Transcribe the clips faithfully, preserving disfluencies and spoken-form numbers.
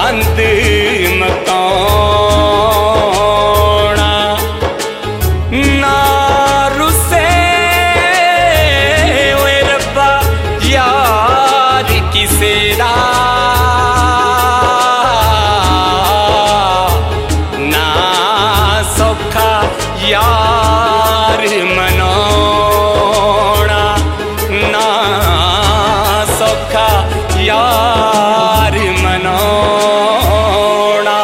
बंद मकाना ना रुसे ओए रब्बा यार किसे दा ना सौखा यार मनाना ना सौखा यार मनाना।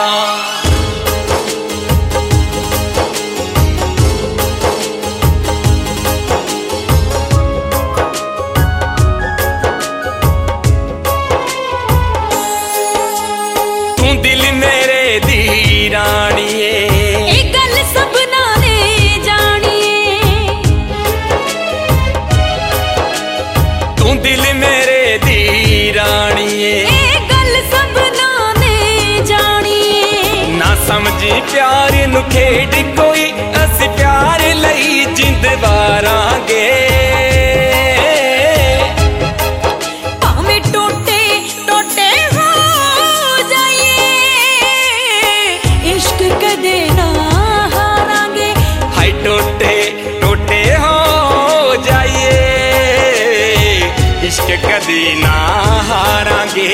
तू दिल मेरे दी राणीए एक गल सबना ने जानिए। तू दिल मेरे दी राणीए एक गल सबना ने जानिए। ना समझी प्यार नू खेड कोई अस प्यार लई जिंद वारांगे। भावें टोटे टोटे हो जाइए इश्क कदे ना हारांगे। हाय टोटे टोटे हो जाइए इश्क कदी ना हारांगे।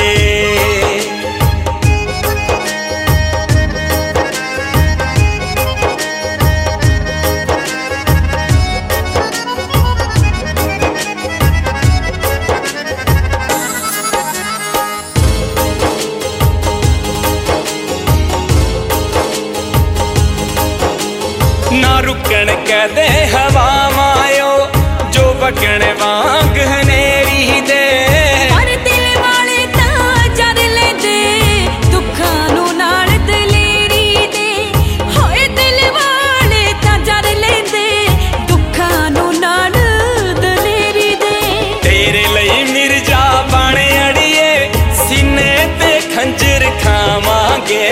ना रुकन कदे हवा मायो जो बगण वांग हनेरी दे। पर दिल वाले तां जर लेंदे दुखां नू नाल दलेरी दे। होए दिल वाले तां जर लेंदे दुखां नू नाल दलेरी दे। तेरे लई मिर्जा बने अड़िए सीने ते खंजर खावांगे।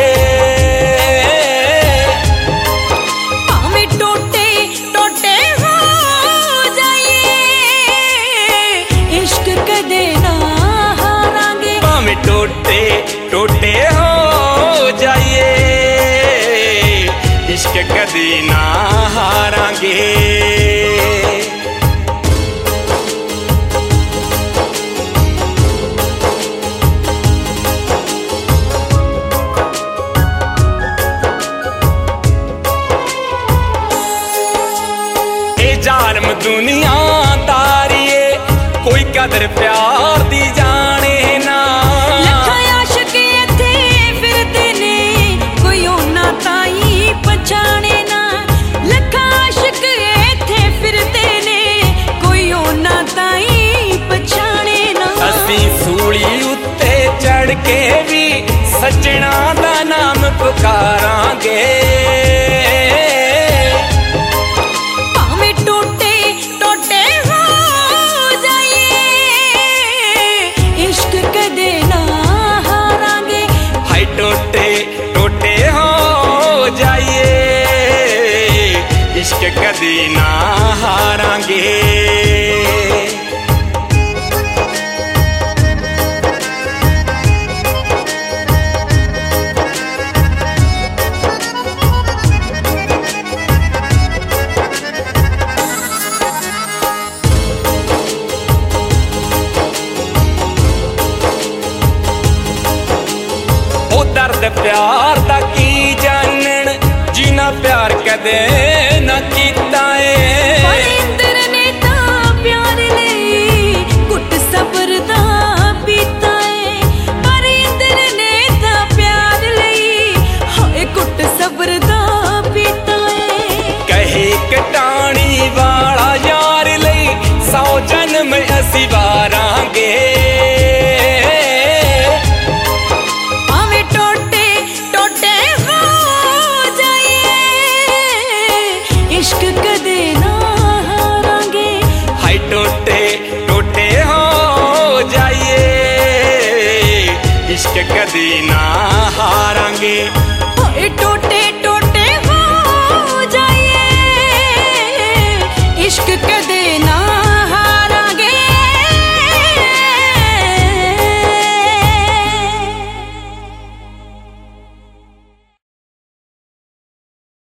भावें टोटे टोटे हो जाइए इश्क कदे ना हारांगे। भावें टोटे टोटे हो जाइए इश्क कदी ना हारांगे। ए जालम दुनिया तारिए कोई कदर प्यार दी जाने ना। लखां आशिक इत्थे फिरदे ने कोई उन्हां ताईं पछाणे ना। लखां आशिक इत्थे फिरदे ने कोई उन्हां ताईं पछाणे ना। असी सूली उत्ते चढ़ के भी सजना दा नाम पुकारांगे। भावें टोटे टोटे हो जाइए इश्क कदे ना हारांगे। हाय टोटे टोटे हो जाइए इश्क कदी ना हारांगे। ओ दर्द प्यार दा की जानन जिना प्यार कदे ना कीता पर है। इंद्र ने तां प्यार लई घुट सबर दा पीता है। पर इंद्र ने तां प्यार लई हाय घुट सबर दा पीता है। कहे कटानी वाला यार लई सौ जन्म असी वारांगे। भावें टोटे टोटे हो जाइए इश्क कदे ना हारांगे। हाय टोटे टोटे हो जाइए इश्क कदी